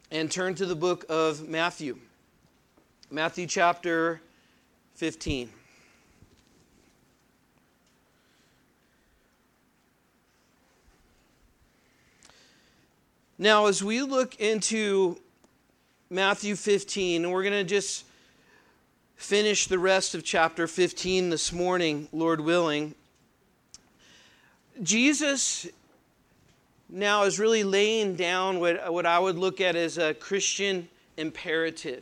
and turn to the book of Matthew. Matthew chapter 15. Now, as we look into Matthew 15, and we're going to just finish the rest of chapter 15 this morning, Lord willing, Jesus now is really laying down what I would look at as a Christian imperative.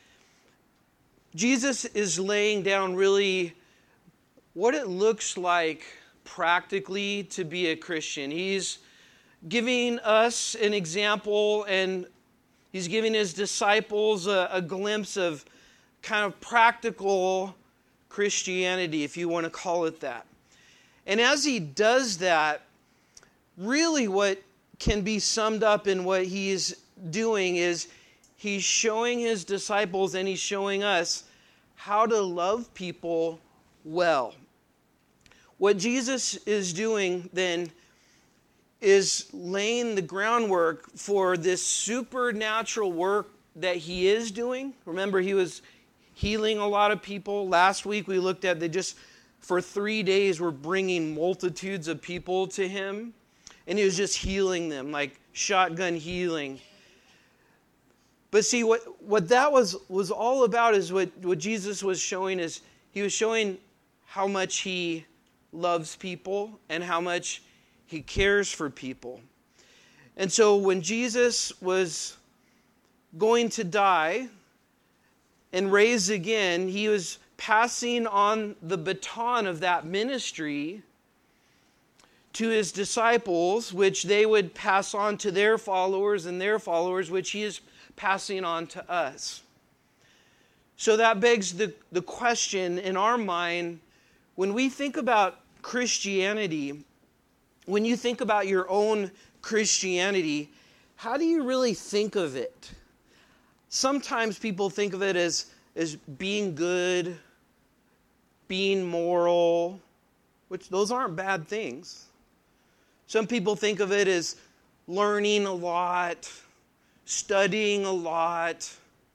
Jesus is laying down really what it looks like practically to be a Christian. He's giving us an example, and he's giving his disciples a glimpse of kind of practical Christianity, if you want to call it that. And as he does that, really what can be summed up in what he's doing is he's showing his disciples and he's showing us how to love people well. What Jesus is doing then is laying the groundwork for this supernatural work that he is doing. Remember, he was healing a lot of people. Last week we looked at they just for 3 days were bringing multitudes of people to him. And he was just healing them, like shotgun healing. But see, what that was all about is what Jesus was showing is he was showing how much he loves people and how much he cares for people. And so when Jesus was going to die and raise again, he was passing on the baton of that ministry to his disciples, which they would pass on to their followers and their followers, which he is passing on to us. So that begs the question in our mind, when we think about Christianity, when you think about your own Christianity, how do you really think of it? Sometimes people think of it as being good, being moral, which those aren't bad things. Some people think of it as learning a lot, studying a lot.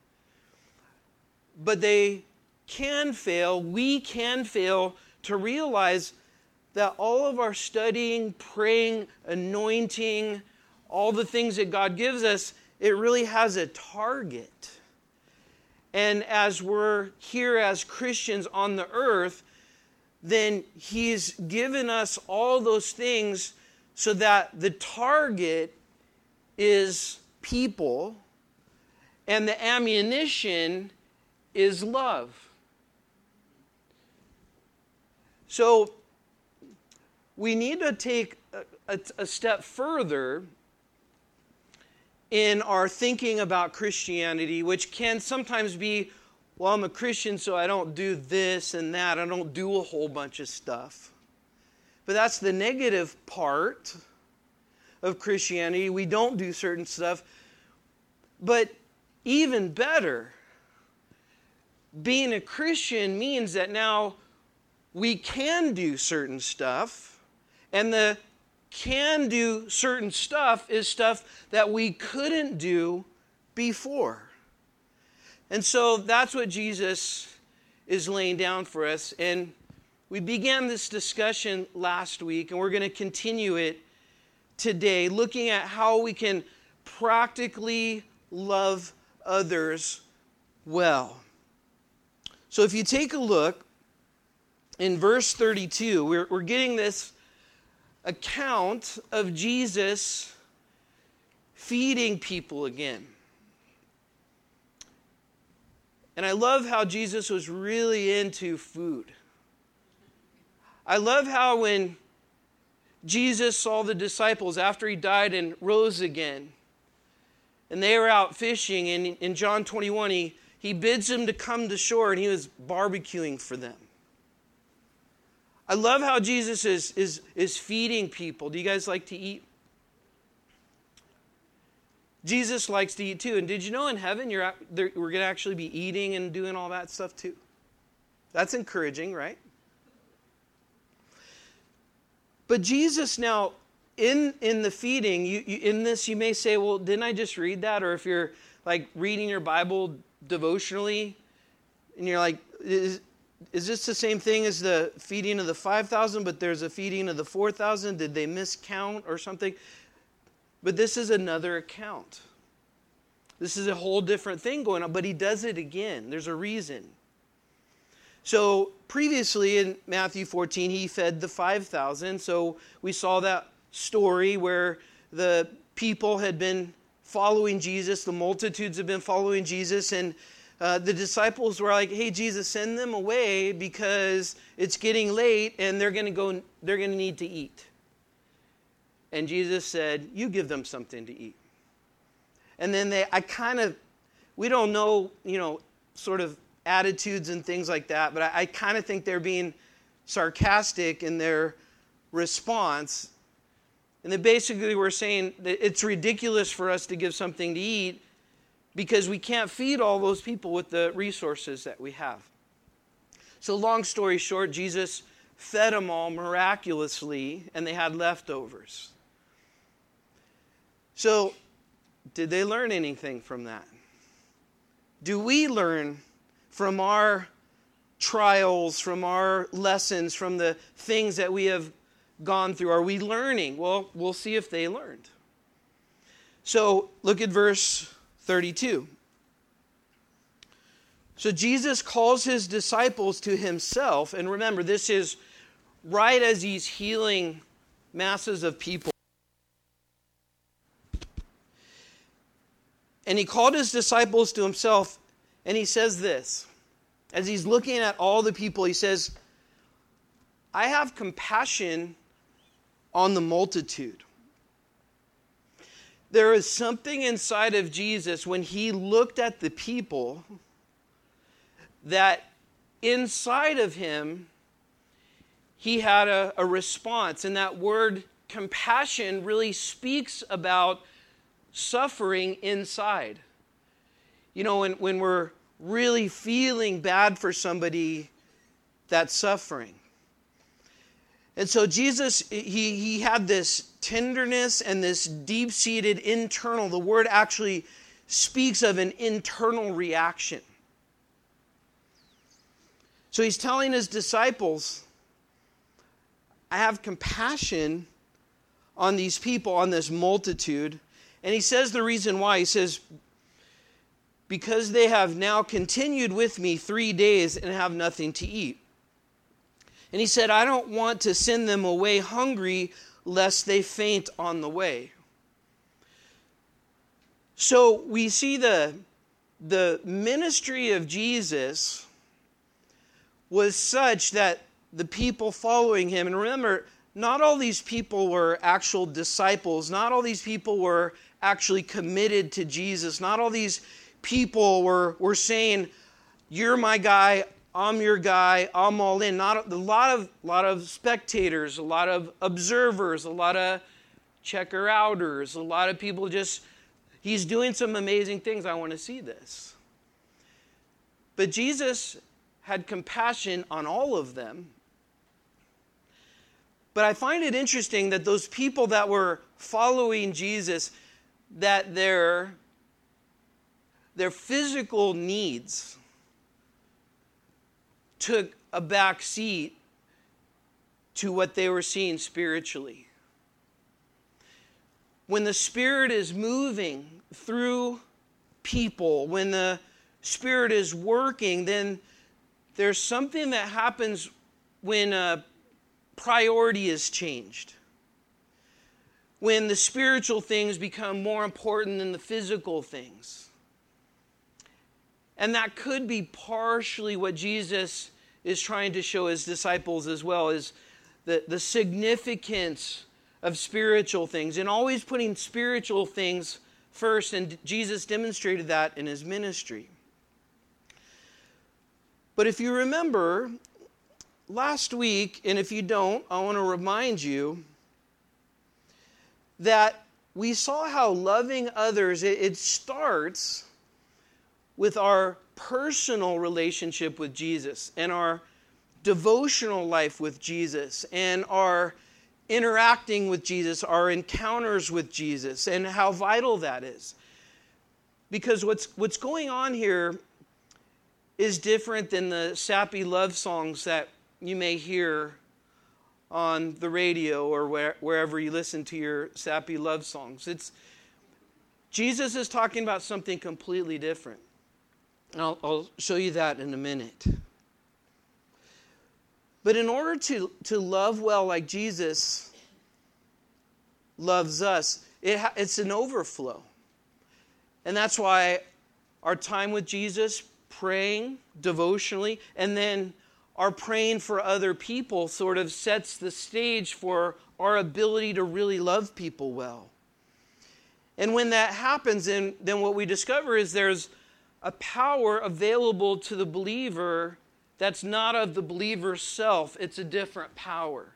But we can fail to realize that all of our studying, praying, anointing, all the things that God gives us, it really has a target. And as we're here as Christians on the earth, then he's given us all those things so that the target is people and the ammunition is love. So we need to take a step further in our thinking about Christianity, which can sometimes be, well, I'm a Christian, so I don't do this and that. I don't do a whole bunch of stuff. But that's the negative part of Christianity. We don't do certain stuff. But even better, being a Christian means that now we can do certain stuff, and the can do certain stuff is stuff that we couldn't do before. And so that's what Jesus is laying down for us. And we began this discussion last week, and we're going to continue it today, looking at how we can practically love others well. So if you take a look in verse 32, we're getting this account of Jesus feeding people again. And I love how Jesus was really into food. I love how when Jesus saw the disciples after he died and rose again, and they were out fishing, and in John 21, he bids them to come to shore, and he was barbecuing for them. I love how Jesus is feeding people. Do you guys like to eat? Jesus likes to eat too. And did you know in heaven we're going to actually be eating and doing all that stuff too? That's encouraging, right? But Jesus now in the feeding, you in this you may say, well, didn't I just read that? Or if you're like reading your Bible devotionally, and you're like, is this the same thing as the feeding of the 5,000, but there's a feeding of the 4,000? Did they miscount or something? But this is another account. This is a whole different thing going on, but he does it again. There's a reason. So previously in Matthew 14, he fed the 5,000. So we saw that story where the people had been following Jesus. The multitudes have been following Jesus. And the disciples were like, hey, Jesus, send them away because it's getting late and they're going to need to eat. And Jesus said, you give them something to eat. And then we don't know, sort of attitudes and things like that, but I kind of think they're being sarcastic in their response. And they basically were saying that it's ridiculous for us to give something to eat because we can't feed all those people with the resources that we have. So long story short, Jesus fed them all miraculously, and they had leftovers. So, did they learn anything from that? Do we learn from our trials, from our lessons, from the things that we have gone through? Are we learning? Well, we'll see if they learned. So, look at verse 32. So Jesus calls his disciples to himself, and remember, this is right as he's healing masses of people. And he called his disciples to himself, and he says this. As he's looking at all the people, he says, I have compassion on the multitude. There is something inside of Jesus when he looked at the people that inside of him, he had a response. And that word compassion really speaks about suffering inside. When we're really feeling bad for somebody that's suffering. And so Jesus, he had this tenderness and this deep-seated internal, the word actually speaks of an internal reaction. So he's telling his disciples, I have compassion on these people, on this multitude. And he says the reason why. He says, because they have now continued with me 3 days and have nothing to eat. And he said, I don't want to send them away hungry lest they faint on the way. So we see the ministry of Jesus was such that the people following him, and remember, not all these people were actual disciples. Not all these people were actually committed to Jesus. Not all these people were saying, you're my guy, I'm your guy, I'm all in. Not a lot of spectators, a lot of observers, a lot of checker-outers, a lot of people just, he's doing some amazing things, I want to see this. But Jesus had compassion on all of them. But I find it interesting that those people that were following Jesus, that their physical needs took a back seat to what they were seeing spiritually. When the Spirit is moving through people, when the Spirit is working, then there's something that happens when a priority is changed. When the spiritual things become more important than the physical things. And that could be partially what Jesus is trying to show his disciples as well, is the significance of spiritual things and always putting spiritual things first. And Jesus demonstrated that in his ministry. But if you remember, last week, and if you don't, I want to remind you that we saw how loving others, it starts with our personal relationship with Jesus and our devotional life with Jesus and our interacting with Jesus, our encounters with Jesus, and how vital that is. Because what's going on here is different than the sappy love songs that you may hear on the radio or wherever you listen to your sappy love songs. Jesus is talking about something completely different. And I'll show you that in a minute. But in order to love well like Jesus loves us, it's an overflow. And that's why our time with Jesus, praying devotionally, and then our praying for other people sort of sets the stage for our ability to really love people well. And when that happens, then what we discover is there's a power available to the believer that's not of the believer's self. It's a different power.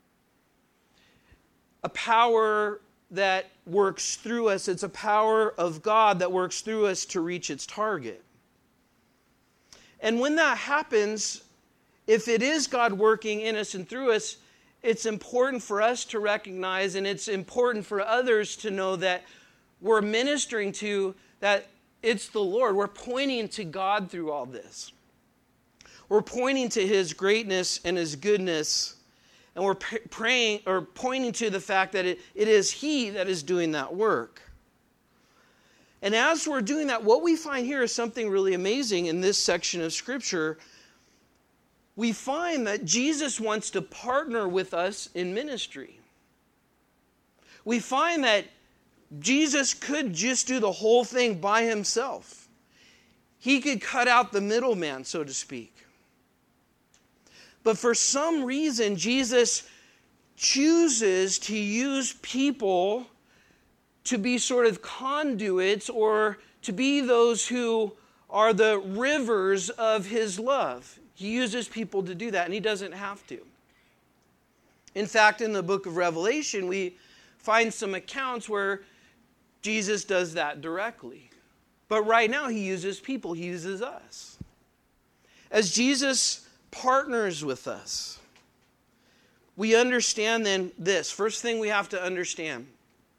A power that works through us. It's a power of God that works through us to reach its target. And when that happens, if it is God working in us and through us, it's important for us to recognize, and it's important for others to know that we're ministering to, that it's the Lord. We're pointing to God through all this. We're pointing to His greatness and His goodness, and we're praying or pointing to the fact that it is He that is doing that work. And as we're doing that, what we find here is something really amazing in this section of Scripture. We find that Jesus wants to partner with us in ministry. We find that Jesus could just do the whole thing by Himself. He could cut out the middleman, so to speak. But for some reason, Jesus chooses to use people to be sort of conduits or to be those who are the rivers of His love. He uses people to do that, and He doesn't have to. In fact, in the book of Revelation, we find some accounts where Jesus does that directly. But right now, He uses people. He uses us. As Jesus partners with us, we understand then this. First thing we have to understand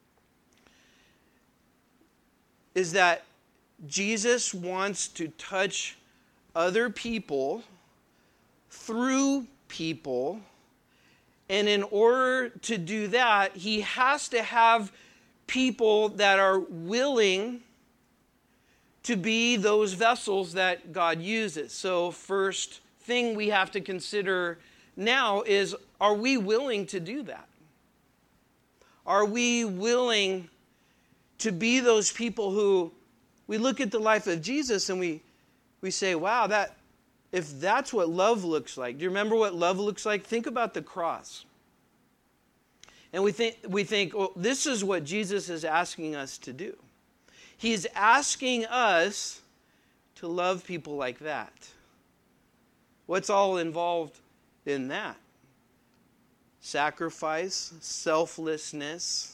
is that Jesus wants to touch other people through people, and in order to do that, He has to have people that are willing to be those vessels that God uses. So first thing we have to consider now is, are we willing to do that? Are we willing to be those people who we look at the life of Jesus and we say, wow, if that's what love looks like. Do you remember what love looks like? Think about the cross. And we think, well, this is what Jesus is asking us to do. He's asking us to love people like that. What's all involved in that? Sacrifice, selflessness,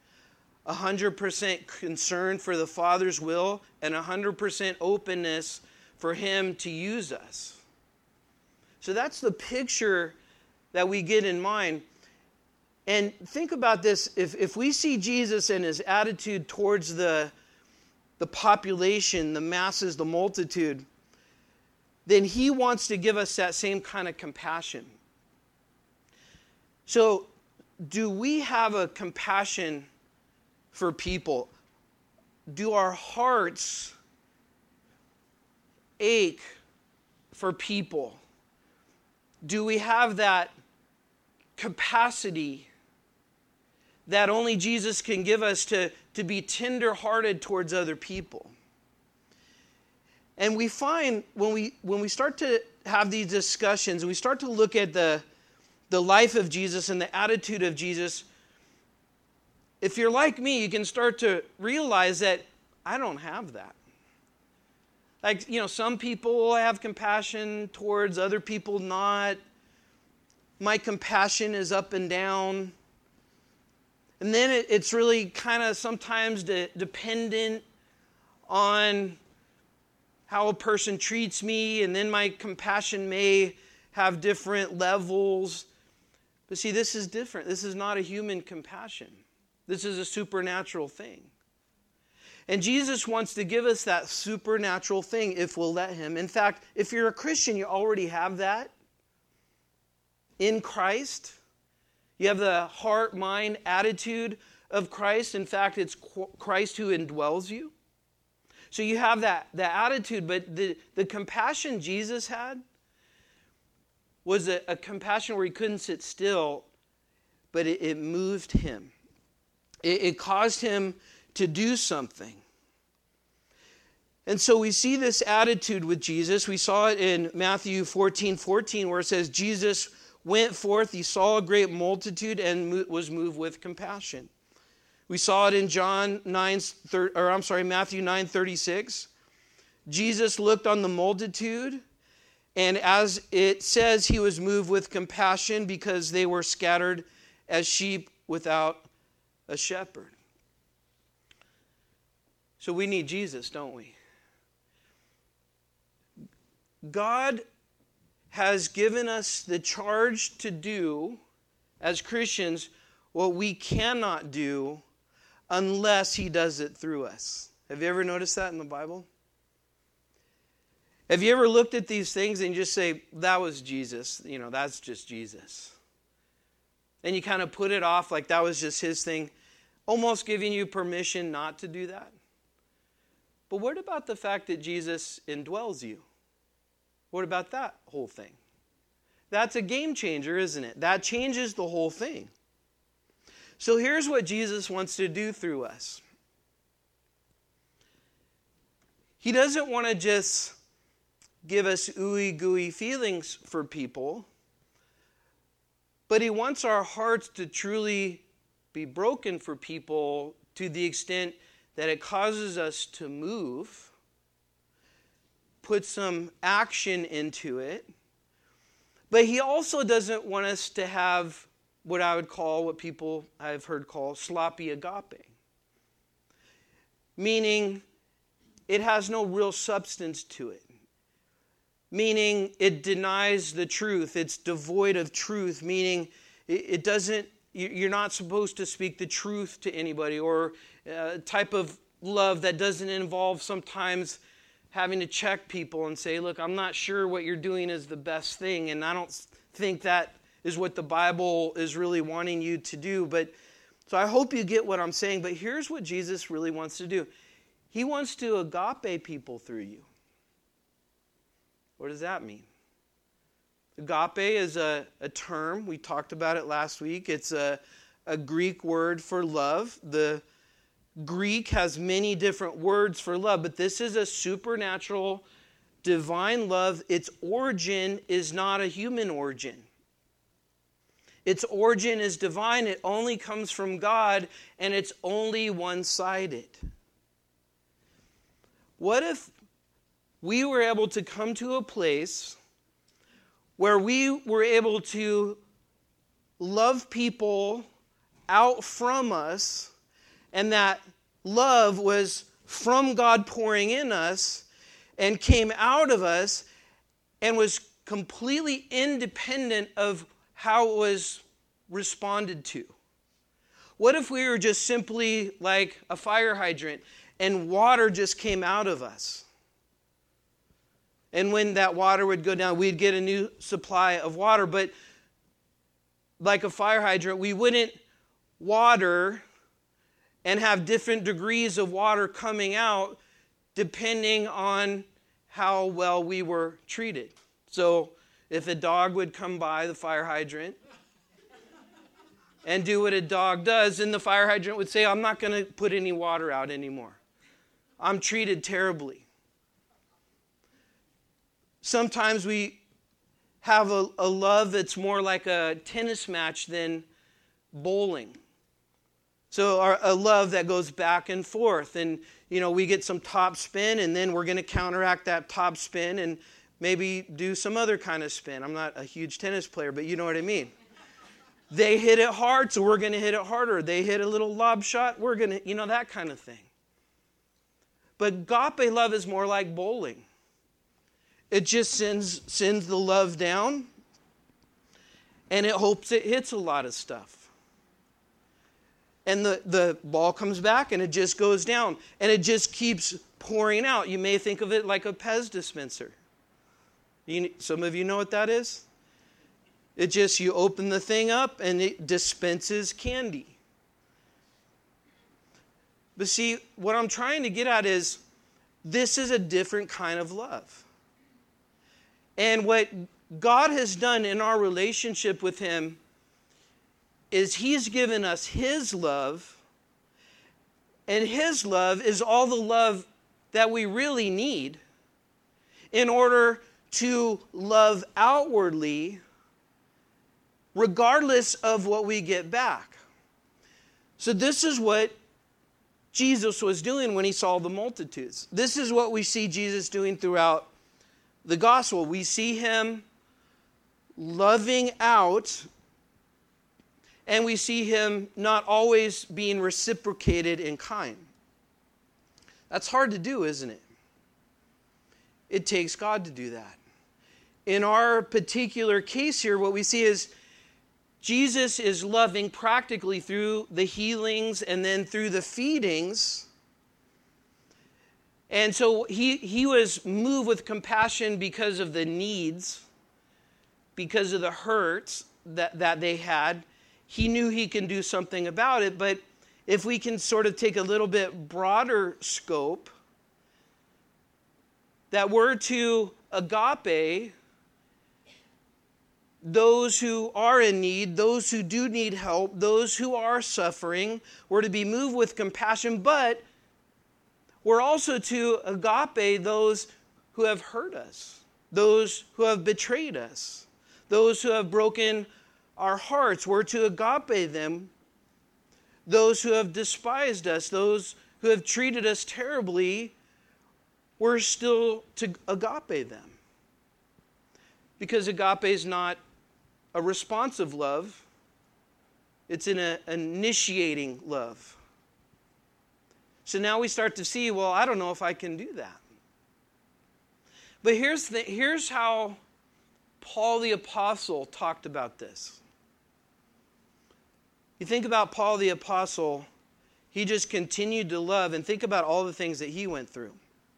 100% concern for the Father's will, and 100% openness for Him to use us. So that's the picture that we get in mind. And think about this. If we see Jesus and His attitude towards the population, the masses, the multitude, then He wants to give us that same kind of compassion. So, do we have a compassion for people? Do our hearts ache for people? Do we have that capacity that only Jesus can give us to be tender-hearted towards other people? And we find when we start to have these discussions and we start to look at the life of Jesus and the attitude of Jesus, if you're like me, you can start to realize that I don't have that. Like, some people have compassion towards, other people not. My compassion is up and down. And then it's really kind of sometimes dependent on how a person treats me, and then my compassion may have different levels. But see, this is different. This is not a human compassion. This is a supernatural thing. And Jesus wants to give us that supernatural thing if we'll let him. In fact, if you're a Christian, you already have that in Christ. You have the heart, mind, attitude of Christ. In fact, it's Christ who indwells you. So you have that attitude, but the compassion Jesus had was a compassion where he couldn't sit still, but it moved him. It caused him to do something. And so we see this attitude with Jesus. We saw it in Matthew 14:14, where it says, Jesus went forth, he saw a great multitude and was moved with compassion. We saw it in Matthew 9:36. Jesus looked on the multitude, and as it says, he was moved with compassion because they were scattered as sheep without a shepherd. So we need Jesus, don't we? God has given us the charge to do, as Christians, what we cannot do unless he does it through us. Have you ever noticed that in the Bible? Have you ever looked at these things and just say, that was Jesus, that's just Jesus? And you kind of put it off like that was just his thing, almost giving you permission not to do that. But what about the fact that Jesus indwells you? What about that whole thing? That's a game changer, isn't it? That changes the whole thing. So here's what Jesus wants to do through us. He doesn't want to just give us ooey gooey feelings for people, but he wants our hearts to truly be broken for people to the extent that it causes us to move, put some action into it. But he also doesn't want us to have what people I've heard call sloppy agape. Meaning, it has no real substance to it. Meaning, it denies the truth. It's devoid of truth. Meaning, it doesn't, you're not supposed to speak the truth to anybody, or a type of love that doesn't involve sometimes having to check people and say, look, I'm not sure what you're doing is the best thing, and I don't think that is what the Bible is really wanting you to do. So I hope you get what I'm saying, but here's what Jesus really wants to do. He wants to agape people through you. What does that mean? Agape is a term. We talked about it last week. It's a Greek word for love. The Greek has many different words for love, but this is a supernatural, divine love. Its origin is not a human origin. Its origin is divine. It only comes from God, and it's only one-sided. What if we were able to come to a place where we were able to love people out from us, and that love was from God pouring in us and came out of us and was completely independent of how it was responded to? What if we were just simply like a fire hydrant and water just came out of us? And when that water would go down, we'd get a new supply of water. But like a fire hydrant, we wouldn't water and have different degrees of water coming out depending on how well we were treated. So if a dog would come by the fire hydrant and do what a dog does, then the fire hydrant would say, I'm not going to put any water out anymore. I'm treated terribly. Sometimes we have a love that's more like a tennis match than bowling. So a love that goes back and forth. And, we get some top spin, and then we're going to counteract that top spin and maybe do some other kind of spin. I'm not a huge tennis player, but you know what I mean. They hit it hard, so we're going to hit it harder. They hit a little lob shot, we're going to, that kind of thing. But agape love is more like bowling. It just sends the love down. and it hopes it hits a lot of stuff. And the ball comes back and it just goes down and it just keeps pouring out. You may think of it like a Pez dispenser. Some of you know what that is? You open the thing up and it dispenses candy. But see, what I'm trying to get at is this is a different kind of love. And what God has done in our relationship with Him is He's given us His love, and His love is all the love that we really need in order to love outwardly regardless of what we get back. So this is what Jesus was doing when He saw the multitudes. This is what we see Jesus doing throughout the gospel. We see Him loving out, and we see Him not always being reciprocated in kind. That's hard to do, isn't it? It takes God to do that. In our particular case here, what we see is Jesus is loving practically through the healings and then through the feedings. And so he was moved with compassion because of the needs, because of the hurts that they had. He knew He can do something about it. But if we can sort of take a little bit broader scope, that we're to agape those who are in need, those who do need help, those who are suffering. We're to be moved with compassion, but we're also to agape those who have hurt us, those who have betrayed us, those who have broken our hearts. We're to agape them, those who have despised us, those who have treated us terribly. We're still to agape them. Because agape is not a responsive love. It's an initiating love. So now we start to see, well, I don't know if I can do that. But here's how Paul the Apostle talked about this. You think about Paul the Apostle, he just continued to love, and think about all the things that he went through.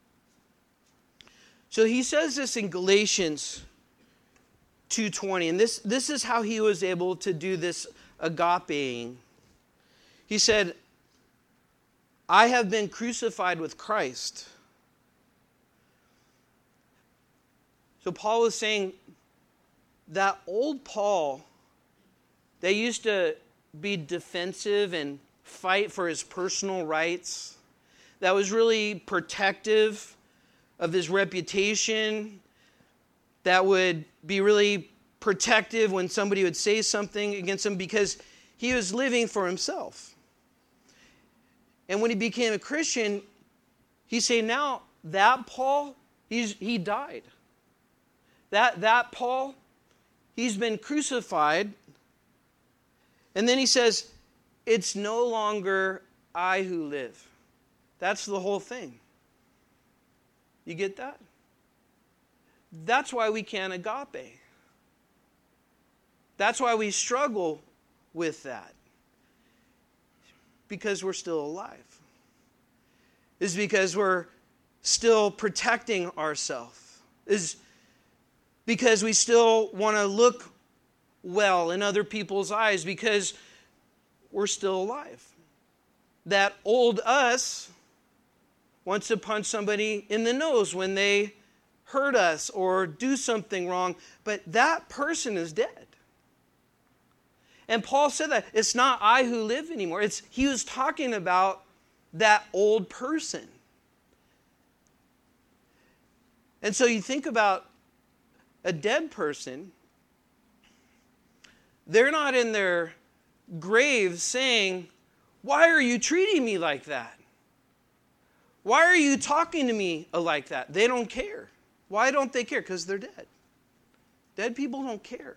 So he says this in Galatians 2:20, and this is how he was able to do this agapeing. He said, I have been crucified with Christ. So Paul is saying that old Paul, they used to be defensive and fight for his personal rights, that was really protective of his reputation, that would be really protective when somebody would say something against him because he was living for himself. And when he became a Christian, he's saying now that Paul, he died. That Paul, he's been crucified. And then he says, it's no longer I who live. That's the whole thing. You get that? That's why we can't agape. That's why we struggle with that. Because we're still alive. It's because we're still protecting ourselves. It's because we still want to look well in other people's eyes because we're still alive. That old us wants to punch somebody in the nose when they hurt us or do something wrong, but that person is dead. And Paul said that it's not I who live anymore. He was talking about that old person. And so you think about a dead person, they're not in their grave saying, why are you treating me like that? Why are you talking to me like that? They don't care. Why don't they care? Because they're dead. Dead people don't care.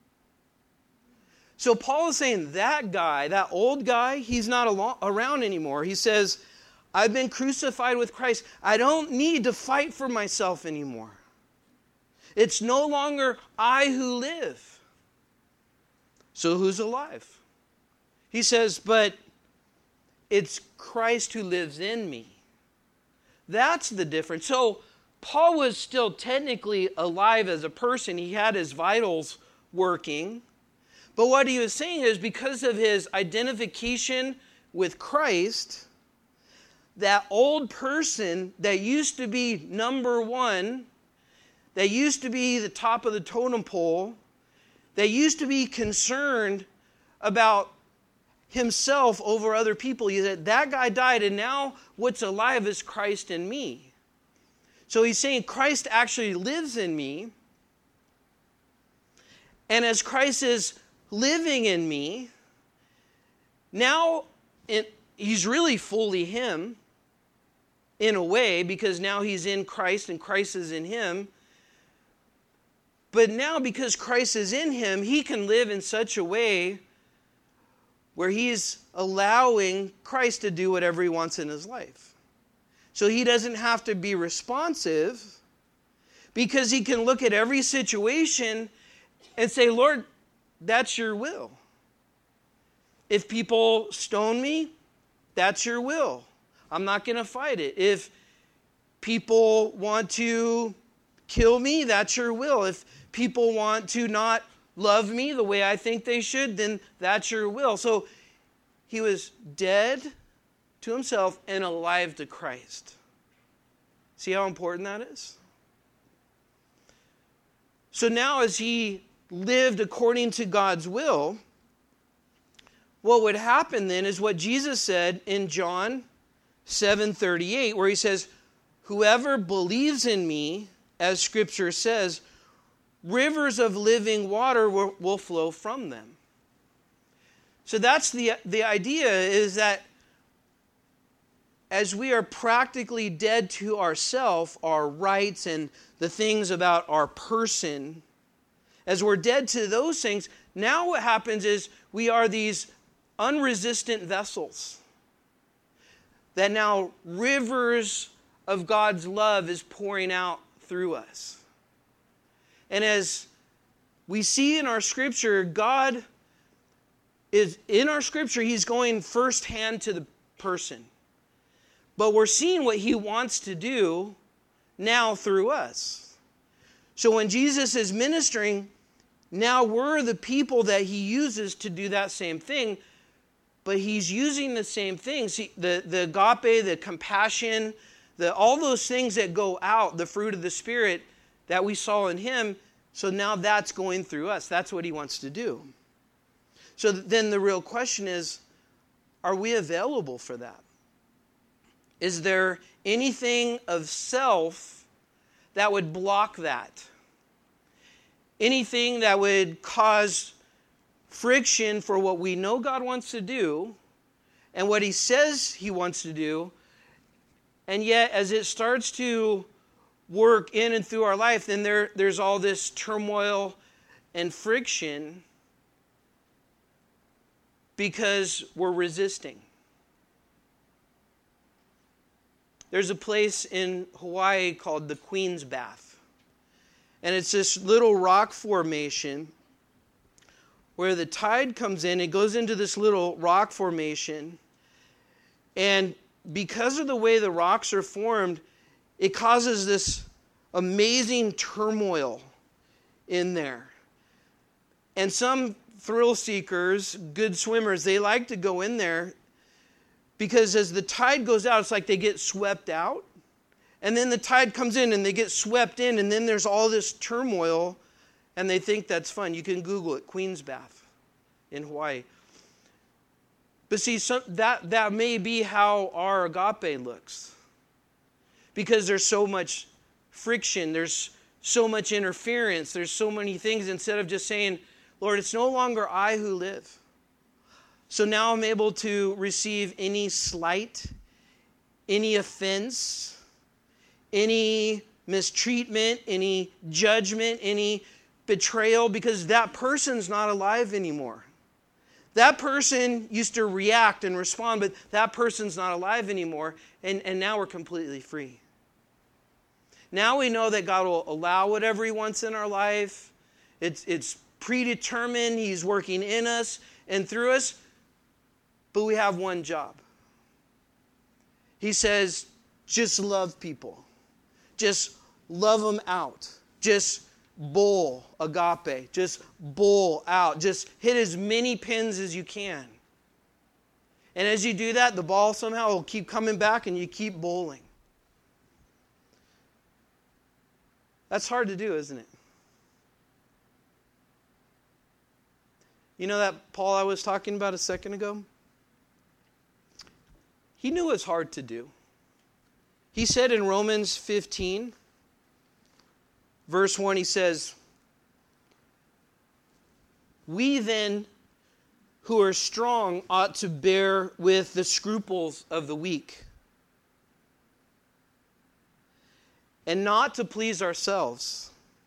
So Paul is saying that guy, that old guy, he's not around anymore. He says, I've been crucified with Christ. I don't need to fight for myself anymore. It's no longer I who live. So who's alive? He says, but it's Christ who lives in me. That's the difference. So Paul was still technically alive as a person. He had his vitals working. But what he was saying is because of his identification with Christ, that old person that used to be number one, that used to be the top of the totem pole, that used to be concerned about himself over other people, he said, that guy died, and now what's alive is Christ in me. So he's saying Christ actually lives in me. And as Christ is living in me, now he's really fully him in a way, because now he's in Christ and Christ is in him. But now because Christ is in him, he can live in such a way where he's allowing Christ to do whatever he wants in his life. So he doesn't have to be responsive, because he can look at every situation and say, Lord, that's your will. If people stone me, that's your will. I'm not going to fight it. If people want to kill me, that's your will. If people want to not love me the way I think they should, then that's your will. So he was dead to himself and alive to Christ. See how important that is? So now as he lived according to God's will, what would happen then is what Jesus said in John 7:38, where he says, whoever believes in me, as Scripture says, rivers of living water will flow from them. So that's the idea, is that as we are practically dead to ourselves, our rights and the things about our person, as we're dead to those things, now what happens is we are these unresistant vessels that now rivers of God's love is pouring out through us. And as we see in our Scripture, God is, in our Scripture, he's going firsthand to the person. But we're seeing what he wants to do now through us. So when Jesus is ministering, now we're the people that he uses to do that same thing. But he's using the same things. The agape, the compassion, all those things that go out, the fruit of the Spirit that we saw in him, so now that's going through us. That's what he wants to do. So then the real question is, are we available for that? Is there anything of self that would block that? Anything that would cause friction for what we know God wants to do and what he says he wants to do, and yet as it starts to work in and through our life, then there's all this turmoil and friction because we're resisting. There's a place in Hawaii called the Queen's Bath, and it's this little rock formation where the tide comes in. It goes into this little rock formation, and because of the way the rocks are formed, it causes this amazing turmoil in there. And some thrill seekers, good swimmers, they like to go in there because as the tide goes out, it's like they get swept out. And then the tide comes in and they get swept in, and then there's all this turmoil, and they think that's fun. You can Google it, Queen's Bath in Hawaii. But see, that may be how our agape looks. Because there's so much friction, there's so much interference, there's so many things, instead of just saying, Lord, it's no longer I who live. So now I'm able to receive any slight, any offense, any mistreatment, any judgment, any betrayal, because that person's not alive anymore. That person used to react and respond, but that person's not alive anymore, and now we're completely free. Now we know that God will allow whatever he wants in our life. It's predetermined. He's working in us and through us. But we have one job. He says, just love people. Just love them out. Just bowl agape. Just bowl out. Just hit as many pins as you can. And as you do that, the ball somehow will keep coming back and you keep bowling. That's hard to do, isn't it? You know that Paul I was talking about a second ago? He knew it was hard to do. He said in Romans 15, verse 1, he says, "We then who are strong ought to bear with the scruples of the weak, and not to please ourselves.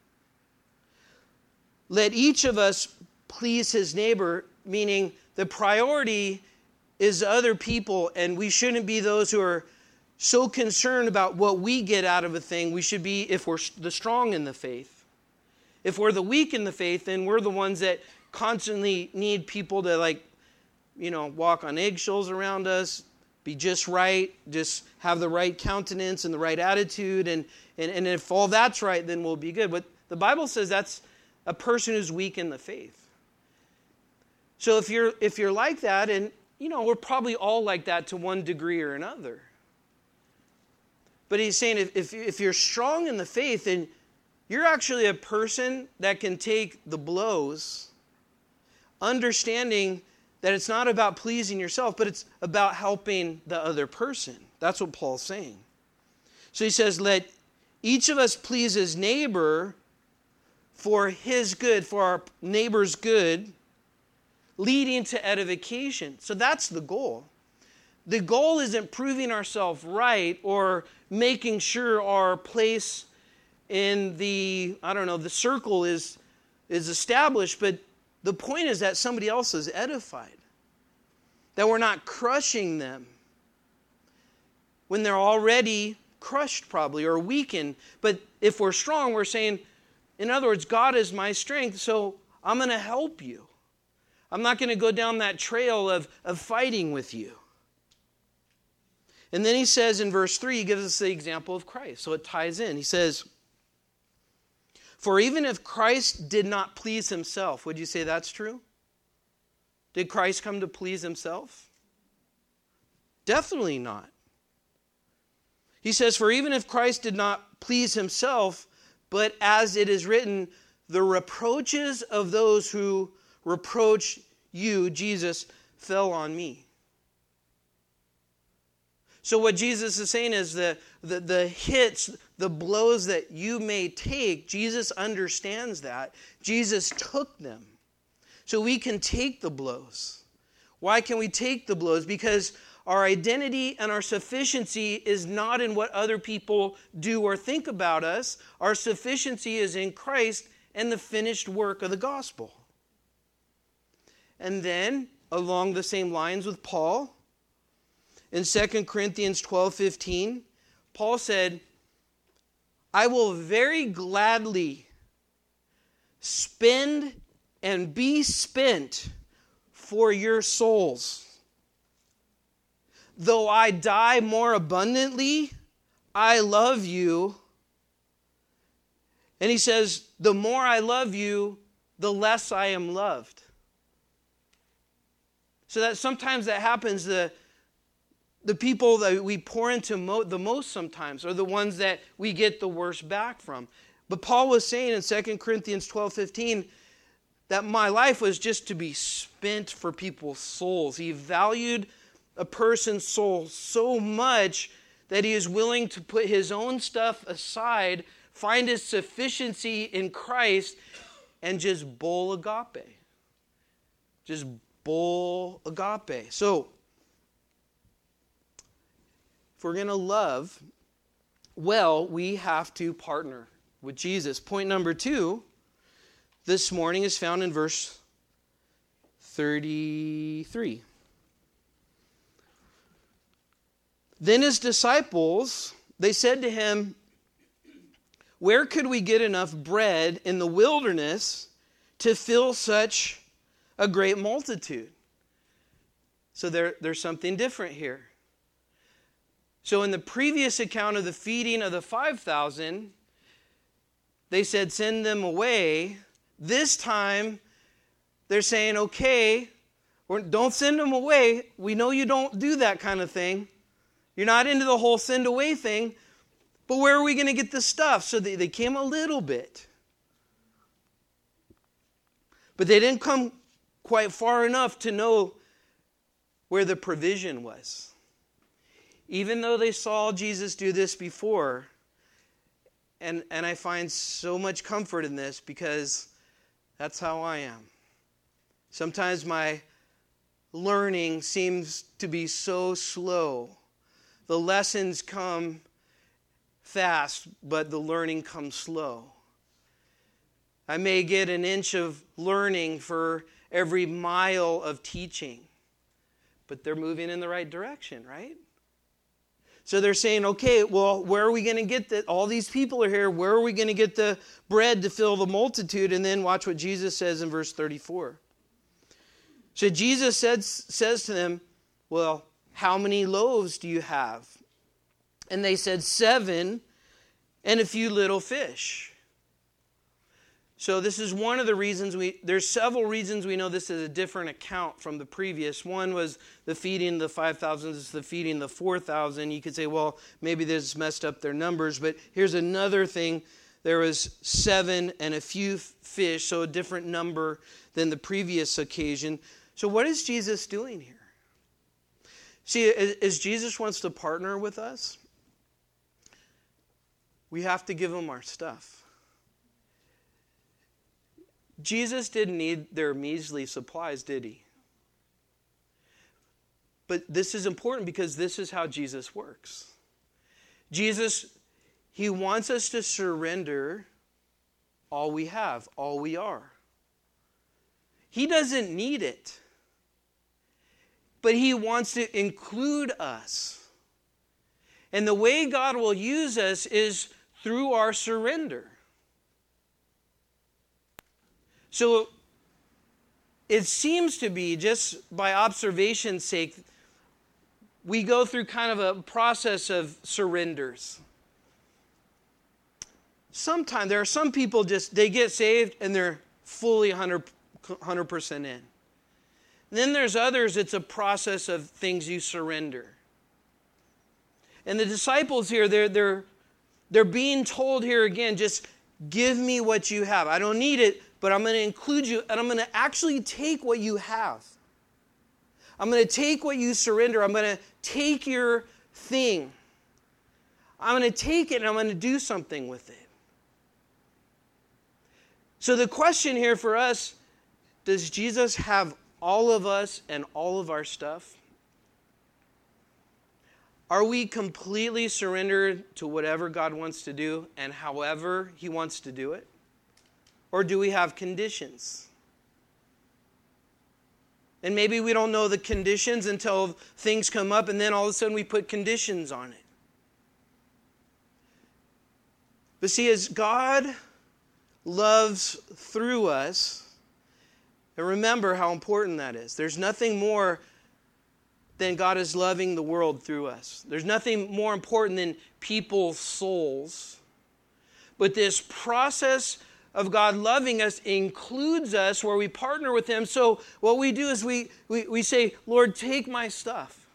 Let each of us please his neighbor," meaning the priority is other people, and we shouldn't be those who are so concerned about what we get out of a thing. We should be, if we're the strong in the faith. If we're the weak in the faith, then we're the ones that constantly need people to walk on eggshells around us, be just right, just have the right countenance and the right attitude, and if all that's right, then we'll be good. But the Bible says that's a person who's weak in the faith. So if you're like that, and we're probably all like that to one degree or another. But he's saying if you're strong in the faith, then you're actually a person that can take the blows, understanding that it's not about pleasing yourself, but it's about helping the other person. That's what Paul's saying. So he says, let each of us please his neighbor for his good, for our neighbor's good, leading to edification. So that's the goal. The goal isn't proving ourselves right or making sure our place in the circle is established, but the point is that somebody else is edified. That we're not crushing them when they're already crushed probably or weakened. But if we're strong, we're saying, in other words, God is my strength, so I'm going to help you. I'm not going to go down that trail of fighting with you. And then he says in verse 3, he gives us the example of Christ. So it ties in. He says, "For even if Christ did not please himself," would you say that's true? Did Christ come to please himself? Definitely not. He says, "For even if Christ did not please himself, but as it is written, the reproaches of those who reproach you, Jesus, fell on me." So what Jesus is saying is the hits, the blows that you may take, Jesus understands that. Jesus took them. So we can take the blows. Why can we take the blows? Because our identity and our sufficiency is not in what other people do or think about us. Our sufficiency is in Christ and the finished work of the gospel. And then, along the same lines with Paul, in 2 Corinthians 12:15, Paul said, "I will very gladly spend and be spent for your souls. Though I die more abundantly, I love you." And he says, the more I love you, the less I am loved. So that sometimes that happens, the people that we pour into the most sometimes are the ones that we get the worst back from. But Paul was saying in 2 Corinthians 12:15 that my life was just to be spent for people's souls. He valued a person's soul so much that he is willing to put his own stuff aside, find his sufficiency in Christ, and just bowl agape. Just bowl agape. So, if we're going to love well, we have to partner with Jesus. Point number 2 this morning is found in verse 33. Then his disciples, they said to him, "Where could we get enough bread in the wilderness to fill such a great multitude. So there's something different here. So in the previous account of the feeding of the 5,000, they said, send them away. This time, they're saying, okay, don't send them away. We know you don't do that kind of thing. You're not into the whole send away thing. But where are we going to get the stuff? So they came a little bit. But they didn't come quite far enough to know where the provision was. Even though they saw Jesus do this before, and I find so much comfort in this because that's how I am. Sometimes my learning seems to be so slow. The lessons come fast, but the learning comes slow. I may get an inch of learning for every mile of teaching, but they're moving in the right direction, right? So they're saying, okay, well, where are we going to get that? All these people are here. Where are we going to get the bread to fill the multitude? And then watch what Jesus says in verse 34. So Jesus says to them, well, how many loaves do you have? And they said, 7 and a few little fish. So this is one of the reasons there's several reasons we know this is a different account from the previous. One was the feeding the 5,000, this is the feeding the 4,000. You could say, well, maybe this messed up their numbers, but here's another thing. There was 7 and a few fish, so a different number than the previous occasion. So what is Jesus doing here? See, as Jesus wants to partner with us, we have to give him our stuff. Jesus didn't need their measly supplies, did he? But this is important because this is how Jesus works. Jesus, he wants us to surrender all we have, all we are. He doesn't need it, but he wants to include us. And the way God will use us is through our surrender. So it seems to be, just by observation's sake, we go through kind of a process of surrenders. Sometimes there are some people they get saved and they're fully 100% in. And then there's others, it's a process of things you surrender. And the disciples here, they're being told here again, just give me what you have. I don't need it, but I'm going to include you, and I'm going to actually take what you have. I'm going to take what you surrender. I'm going to take your thing. I'm going to take it, and I'm going to do something with it. So the question here for us, does Jesus have all of us and all of our stuff? Are we completely surrendered to whatever God wants to do and however he wants to do it? Or do we have conditions? And maybe we don't know the conditions until things come up, and then all of a sudden we put conditions on it. But see, as God loves through us, and remember how important that is. There's nothing more than God is loving the world through us. There's nothing more important than people's souls. But this process of God loving us includes us where we partner with him. So what we do is we say, Lord, take my stuff.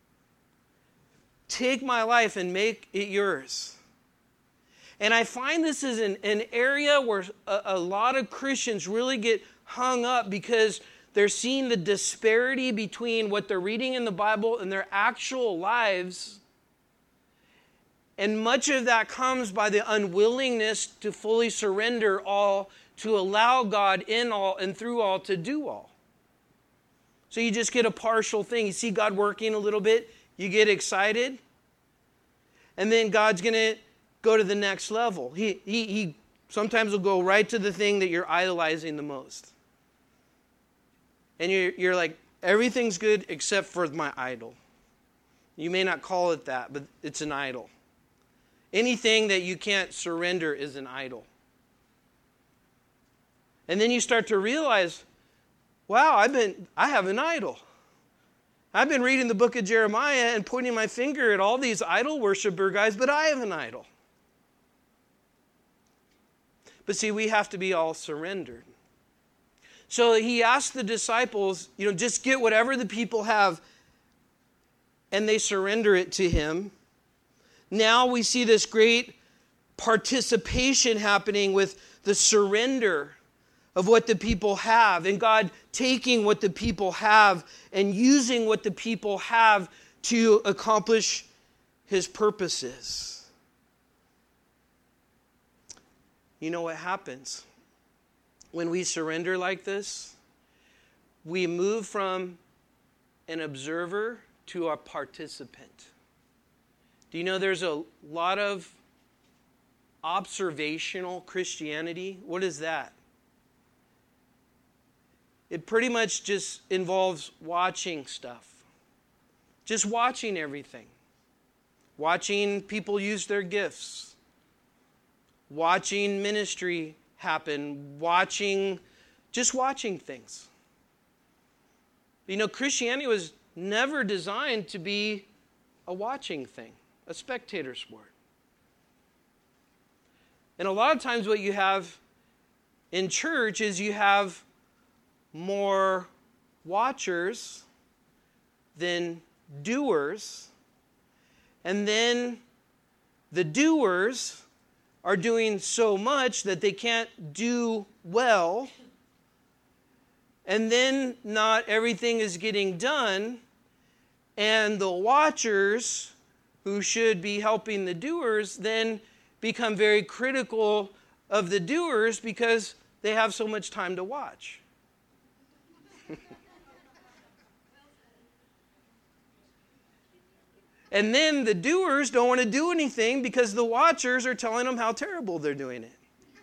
Take my life and make it yours. And I find this is an area where a lot of Christians really get hung up because they're seeing the disparity between what they're reading in the Bible and their actual lives. And much of that comes by the unwillingness to fully surrender all, to allow God in all and through all to do all. So you just get a partial thing. You see God working a little bit, you get excited, and then God's going to go to the next level. He sometimes will go right to the thing that you're idolizing the most. And you're like, everything's good except for my idol. You may not call it that, but it's an idol. Anything that you can't surrender is an idol. And then you start to realize, wow, I have an idol. I've been reading the book of Jeremiah and pointing my finger at all these idol worshiper guys, but I have an idol. But see, we have to be all surrendered. So he asked the disciples, just get whatever the people have, and they surrender it to him. Now we see this great participation happening with the surrender of what the people have, and God taking what the people have and using what the people have to accomplish his purposes. You know what happens? When we surrender like this, we move from an observer to a participant. Do you know there's a lot of observational Christianity? What is that? It pretty much just involves watching stuff. Just watching everything. Watching people use their gifts. Watching ministry happen. Just watching things. Christianity was never designed to be a watching thing, a spectator sport. And a lot of times what you have in church is you have more watchers than doers. And then the doers are doing so much that they can't do well. And then not everything is getting done. And the watchers, who should be helping the doers, then become very critical of the doers because they have so much time to watch. And then the doers don't want to do anything because the watchers are telling them how terrible they're doing it.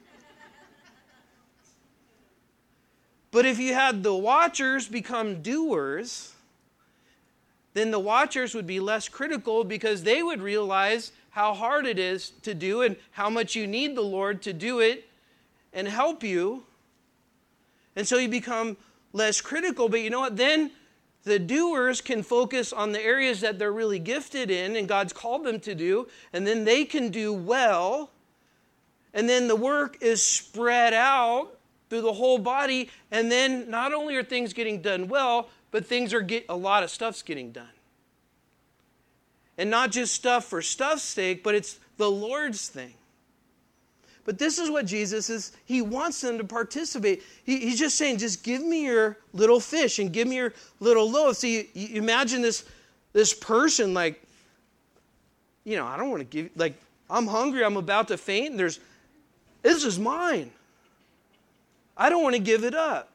But if you had the watchers become doers, then the watchers would be less critical because they would realize how hard it is to do and how much you need the Lord to do it and help you. And so you become less critical. But you know what? Then the doers can focus on the areas that they're really gifted in and God's called them to do, and then they can do well. And then the work is spread out through the whole body, and then not only are things getting done well, but a lot of stuff's getting done. And not just stuff for stuff's sake, but it's the Lord's thing. But this is what Jesus is. He wants them to participate. He's just saying, just give me your little fish and give me your little loaf. So you imagine this person like, I don't want to give, like, I'm hungry, I'm about to faint, and this is mine. I don't want to give it up.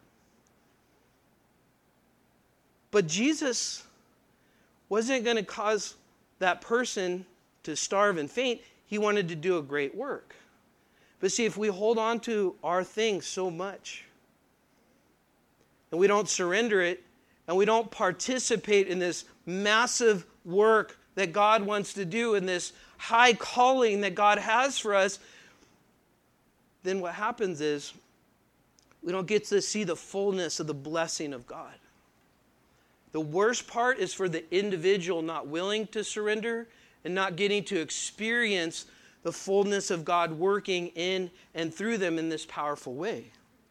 But Jesus wasn't going to cause that person to starve and faint. He wanted to do a great work. But see, if we hold on to our things so much, and we don't surrender it, and we don't participate in this massive work that God wants to do, in this high calling that God has for us, then what happens is we don't get to see the fullness of the blessing of God. The worst part is for the individual not willing to surrender and not getting to experience the fullness of God working in and through them in this powerful way.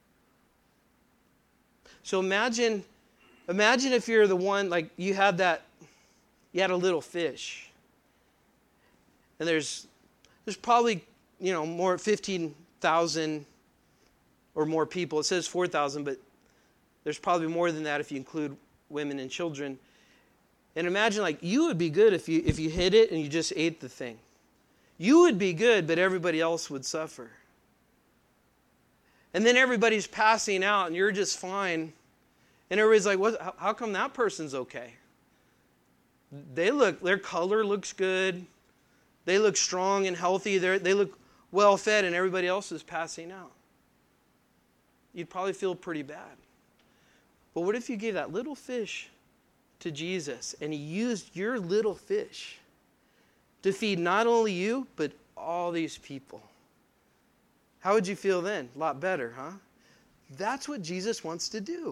So imagine if you're the one, like you had a little fish. And there's probably, more 15,000 or more people. It says 4,000, but there's probably more than that if you include women and children. And imagine like you would be good if you hit it and you just ate the thing. You would be good, but everybody else would suffer. And then everybody's passing out and you're just fine. And everybody's like, how come that person's okay? Their color looks good. They look strong and healthy. They look well fed, and everybody else is passing out. You'd probably feel pretty bad. But what if you gave that little fish to Jesus and he used your little fish to feed not only you, but all these people? How would you feel then? A lot better, huh? That's what Jesus wants to do.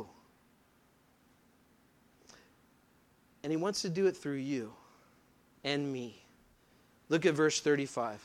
And he wants to do it through you and me. Look at verse 35.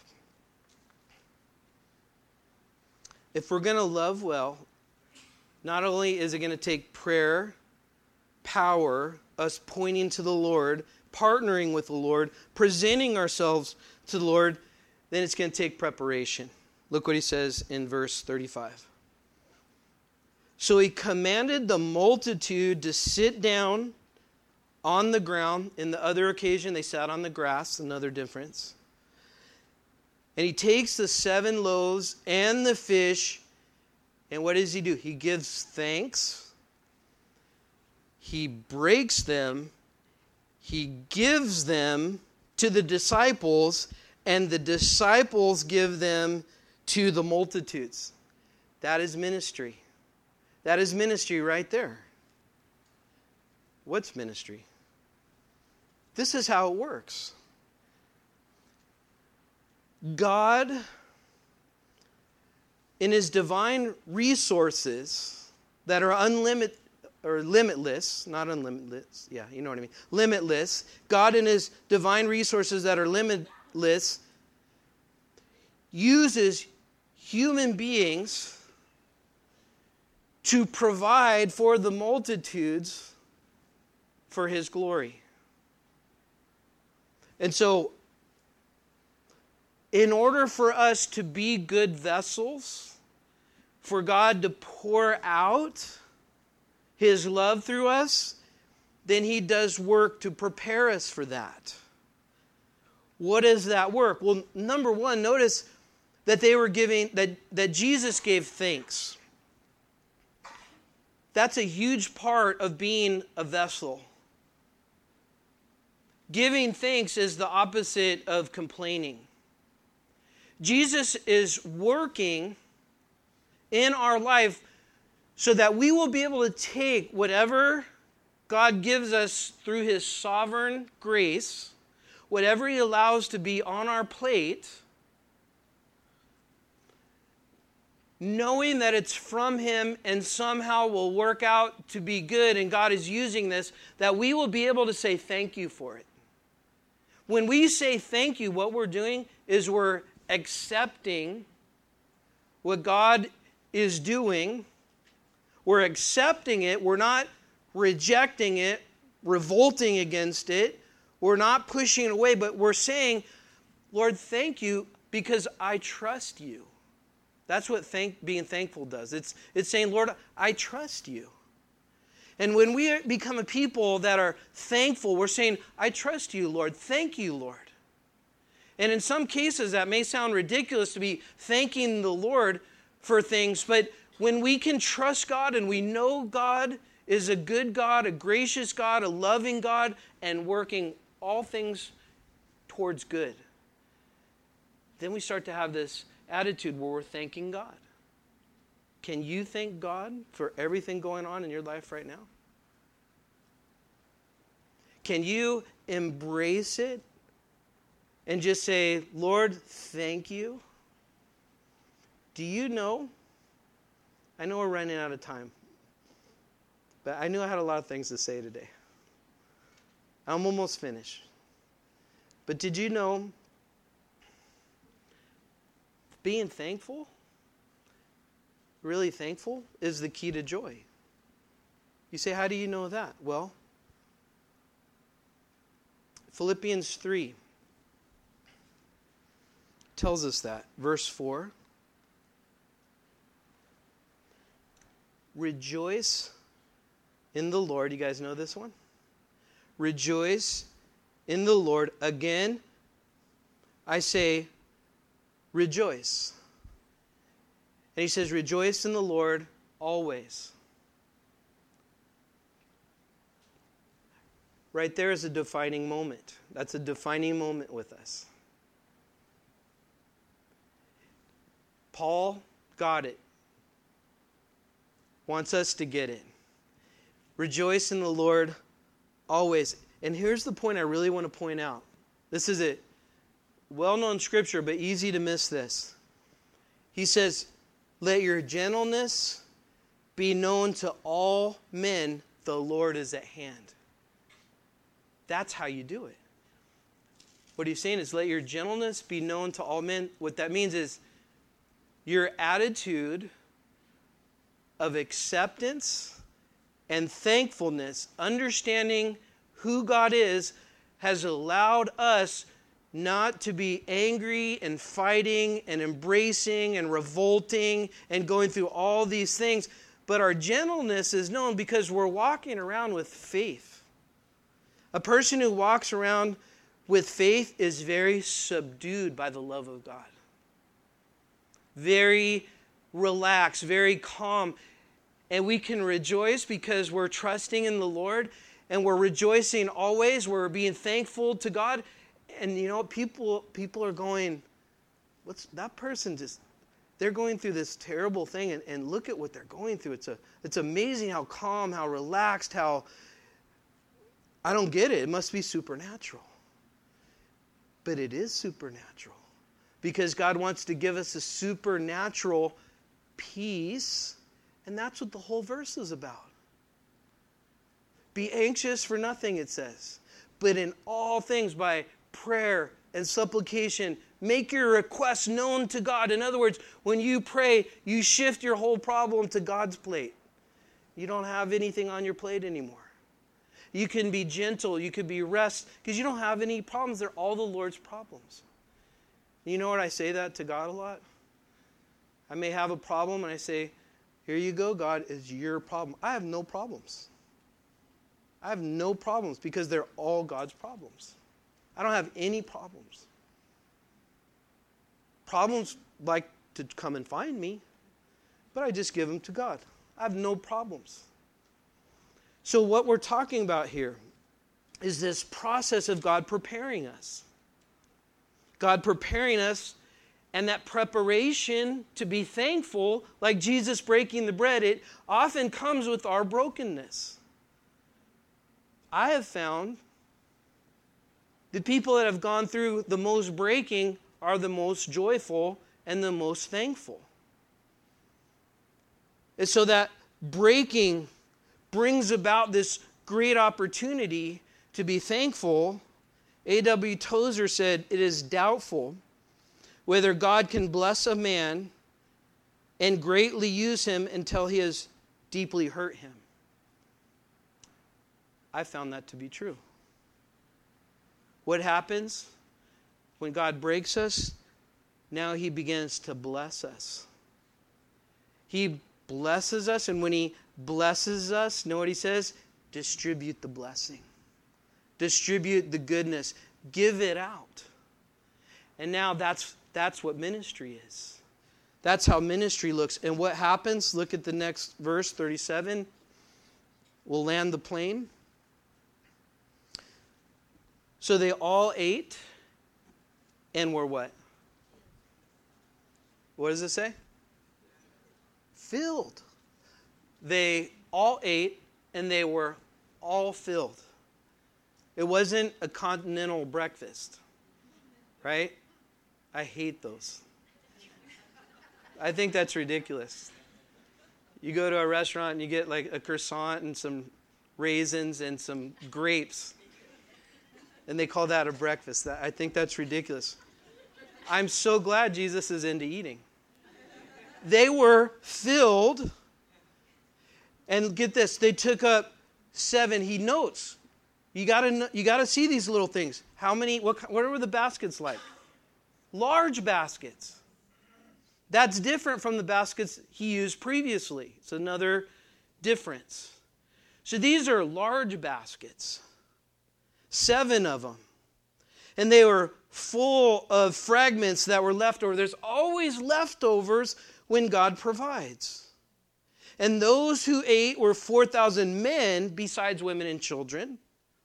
If we're going to love well, not only is it going to take prayer, power, us pointing to the Lord, partnering with the Lord, presenting ourselves to the Lord, then it's going to take preparation. Look what he says in verse 35. So he commanded the multitude to sit down on the ground. In the other occasion, they sat on the grass, another difference. And he takes the 7 loaves and the fish, and what does he do? He gives thanks. He breaks them. He gives them to the disciples, and the disciples give them to the multitudes. That is ministry. That is ministry right there. What's ministry? This is how it works. God, in his divine resources that are unlimited, or limitless, not unlimitless, yeah, you know what I mean, limitless, God in his divine resources that are limitless uses human beings to provide for the multitudes for his glory. And so, in order for us to be good vessels, for God to pour out his love through us, then he does work to prepare us for that. What is that work? Well, number one, notice that they were giving, that Jesus gave thanks. That's a huge part of being a vessel. Giving thanks is the opposite of complaining. Jesus is working in our life so that we will be able to take whatever God gives us through his sovereign grace, whatever he allows to be on our plate, knowing that it's from him and somehow will work out to be good, and God is using this, that we will be able to say thank you for it. When we say thank you, what we're doing is we're accepting what God is doing. We're accepting it. We're not rejecting it, revolting against it. We're not pushing it away, but we're saying, Lord, thank you because I trust you. That's what being thankful does. It's saying, Lord, I trust you. And when we become a people that are thankful, we're saying, I trust you, Lord. Thank you, Lord. And in some cases, that may sound ridiculous to be thanking the Lord for things, but when we can trust God and we know God is a good God, a gracious God, a loving God, and working all things towards good, then we start to have this attitude where we're thanking God. Can you thank God for everything going on in your life right now? Can you embrace it and just say, Lord, thank you? Do you know? I know we're running out of time, but I knew I had a lot of things to say today. I'm almost finished. But did you know being thankful, really thankful, is the key to joy? You say, how do you know that? Well, Philippians 3 tells us that. Verse 4. Rejoice in the Lord. You guys know this one? Rejoice in the Lord. Again, I say, rejoice. And he says, rejoice in the Lord always. Right there is a defining moment. That's a defining moment with us. Paul got it. Wants us to get it. Rejoice in the Lord always. And here's the point I really want to point out. This is a well-known scripture, but easy to miss this. He says, let your gentleness be known to all men, the Lord is at hand. That's how you do it. What he's saying is let your gentleness be known to all men. What that means is your attitude of acceptance and thankfulness, understanding who God is, has allowed us not to be angry and fighting and embracing and revolting and going through all these things. But our gentleness is known because we're walking around with faith. A person who walks around with faith is very subdued by the love of God. Very relaxed, very calm. And we can rejoice because we're trusting in the Lord and we're rejoicing always. We're being thankful to God. And you know, people are going, what's that person just, they're going through this terrible thing and look at what they're going through. It's amazing how calm, how relaxed, how, I don't get it. It must be supernatural. But it is supernatural. Because God wants to give us a supernatural peace. And that's what the whole verse is about. Be anxious for nothing, it says. But in all things by prayer and supplication, make your requests known to God. In other words, when you pray, you shift your whole problem to God's plate. You don't have anything on your plate anymore. You can be gentle. You can be rest because you don't have any problems. They're all the Lord's problems. You know what? I say that to God a lot. I may have a problem and I say, here you go, God, it's your problem. I have no problems. I have no problems because they're all God's problems. I don't have any problems. Problems like to come and find me, but I just give them to God. I have no problems. So what we're talking about here is this process of God preparing us. God preparing us, and that preparation to be thankful, like Jesus breaking the bread, it often comes with our brokenness. I have found the people that have gone through the most breaking are the most joyful and the most thankful. And so that breaking brings about this great opportunity to be thankful. A.W. Tozer said, it is doubtful whether God can bless a man and greatly use him until he has deeply hurt him. I found that to be true. What happens when God breaks us? Now he begins to bless us. He blesses us, and when he blesses us, know what he says? Distribute the blessing. Distribute the goodness. Give it out. And now that's what ministry is. That's how ministry looks. And what happens? Look at the next verse, 37. We'll land the plane. So they all ate and were what? What does it say? Filled. They all ate and they were all filled. It wasn't a continental breakfast, right? I hate those. I think that's ridiculous. You go to a restaurant and you get like a croissant and some raisins and some grapes. And they call that a breakfast. I think that's ridiculous. I'm so glad Jesus is into eating. They were filled. And get this, they took up 7. He notes. You got to see these little things. How many? What were the baskets like? Large baskets. That's different from the baskets he used previously. It's another difference. So these are large baskets. 7 of them. And they were full of fragments that were left over. There's always leftovers when God provides. And those who ate were 4,000 men, besides women and children.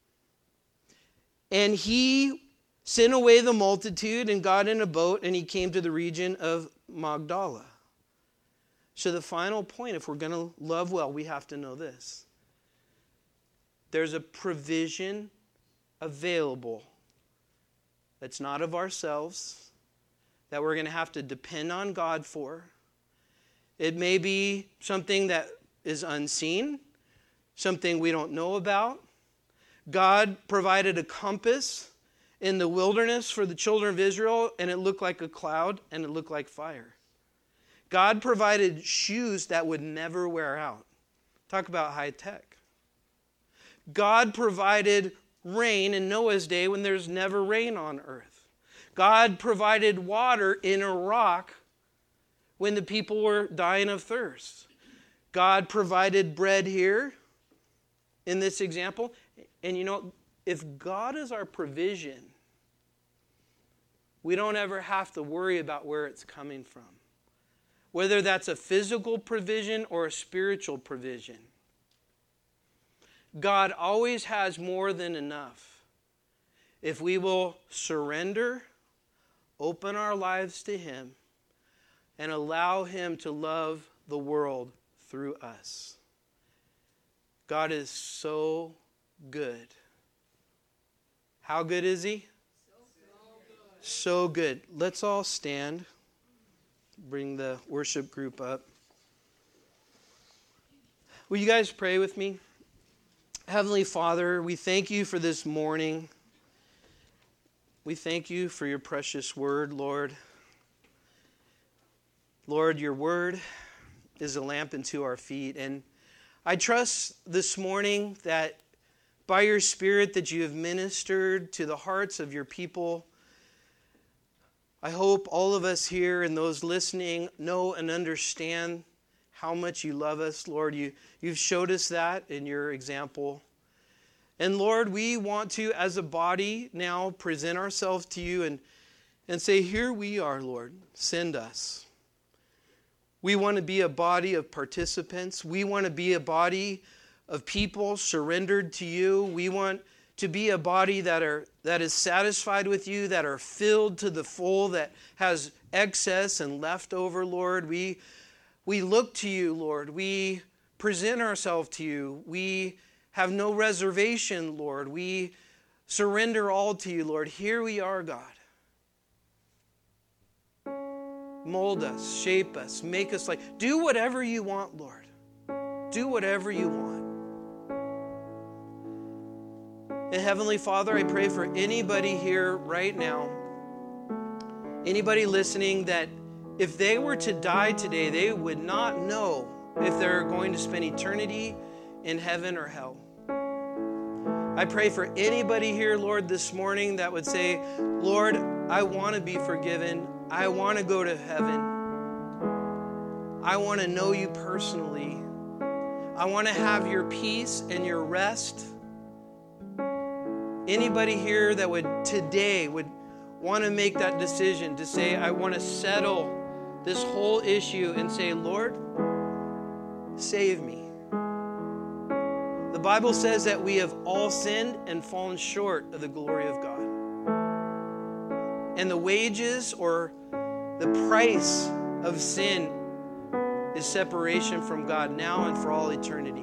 And he sent away the multitude and got in a boat, and he came to the region of Magdala. So the final point, if we're going to love well, we have to know this. There's a provision available that's not of ourselves, that we're going to have to depend on God for. It may be something that is unseen, something we don't know about. God provided a compass in the wilderness for the children of Israel, and it looked like a cloud, and it looked like fire. God provided shoes that would never wear out. Talk about high tech. God provided rain in Noah's day when there's never rain on earth. God provided water in a rock when the people were dying of thirst. God provided bread here in this example. And you know, if God is our provision, we don't ever have to worry about where it's coming from. Whether that's a physical provision or a spiritual provision. God always has more than enough. If we will surrender, open our lives to Him, and allow Him to love the world through us. God is so good. How good is He? So good. Let's all stand. Bring the worship group up. Will you guys pray with me? Heavenly Father, we thank you for this morning. We thank you for your precious word, Lord. Lord, your word is a lamp unto our feet. And I trust this morning that by your Spirit that you have ministered to the hearts of your people. I hope all of us here and those listening know and understand how much you love us, Lord. You've showed us that in your example. And Lord, we want to, as a body, now present ourselves to you and say, here we are, Lord. Send us. We want to be a body of participants. We want to be a body of people surrendered to you. We want to be a body that is satisfied with you, that are filled to the full, that has excess and leftover, Lord. We look to you, Lord. We present ourselves to you. We have no reservation, Lord. We surrender all to you, Lord. Here we are, God. Mold us, shape us, make us like. Do whatever you want, Lord. Do whatever you want. And Heavenly Father, I pray for anybody here right now, anybody listening, that if they were to die today, they would not know if they're going to spend eternity in heaven or hell. I pray for anybody here, Lord, this morning that would say, Lord, I want to be forgiven. I want to go to heaven. I want to know you personally. I want to have your peace and your rest. Anybody here that would want to make that decision to say, I want to settle this whole issue and say, Lord, save me. The Bible says that we have all sinned and fallen short of the glory of God. And the wages or the price of sin is separation from God now and for all eternity.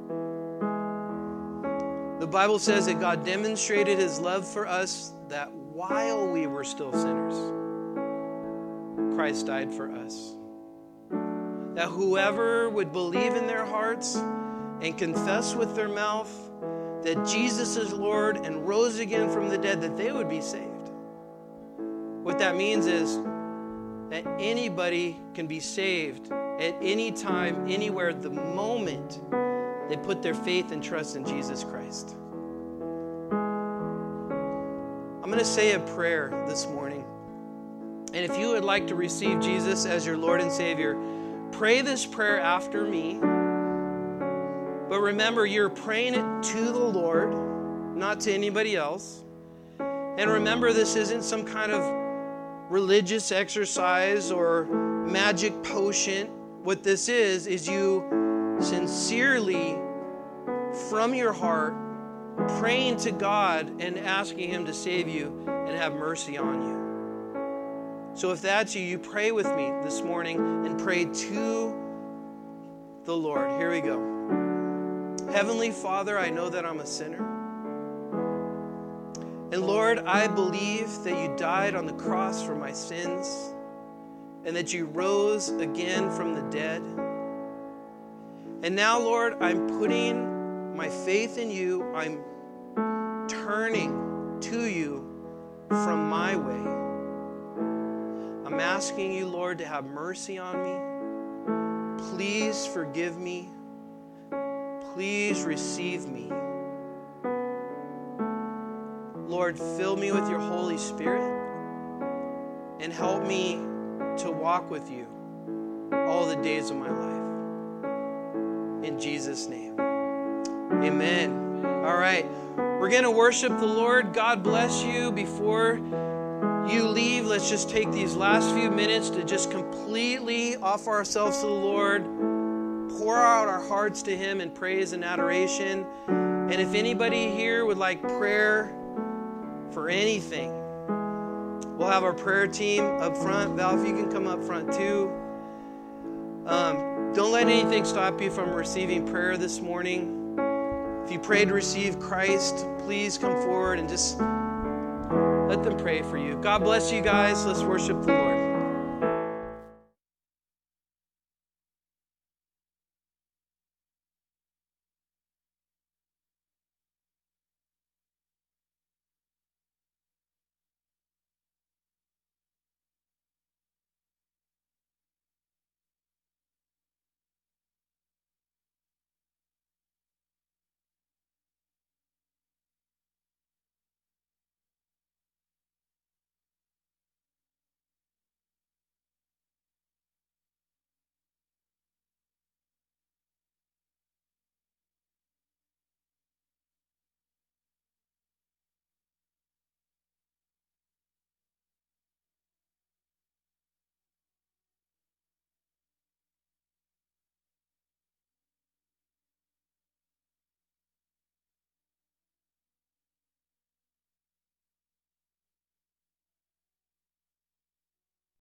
The Bible says that God demonstrated His love for us, that while we were still sinners, Christ died for us. That whoever would believe in their hearts and confess with their mouth that Jesus is Lord and rose again from the dead, that they would be saved. What that means is that anybody can be saved at any time, anywhere, the moment they put their faith and trust in Jesus Christ. I'm going to say a prayer this morning. And if you would like to receive Jesus as your Lord and Savior, pray this prayer after me. But remember, you're praying it to the Lord, not to anybody else. And remember, this isn't some kind of religious exercise or magic potion. What this is you sincerely, from your heart, praying to God and asking Him to save you and have mercy on you. So if that's you, you pray with me this morning and pray to the Lord. Here we go. Heavenly Father, I know that I'm a sinner. And Lord, I believe that you died on the cross for my sins and that you rose again from the dead. And now, Lord, I'm putting my faith in you. I'm turning to you from my way. I'm asking you, Lord, to have mercy on me. Please forgive me. Please receive me. Lord, fill me with your Holy Spirit and help me to walk with you all the days of my life. In Jesus' name, amen. All right, we're going to worship the Lord. God bless you. Before you leave, let's just take these last few minutes to just completely offer ourselves to the Lord, pour out our hearts to Him in praise and adoration. And if anybody here would like prayer for anything, we'll have our prayer team up front. Val, if you can come up front too. Don't let anything stop you from receiving prayer this morning. If you pray to receive Christ, please come forward and just let them pray for you. God bless you guys. Let's worship the Lord.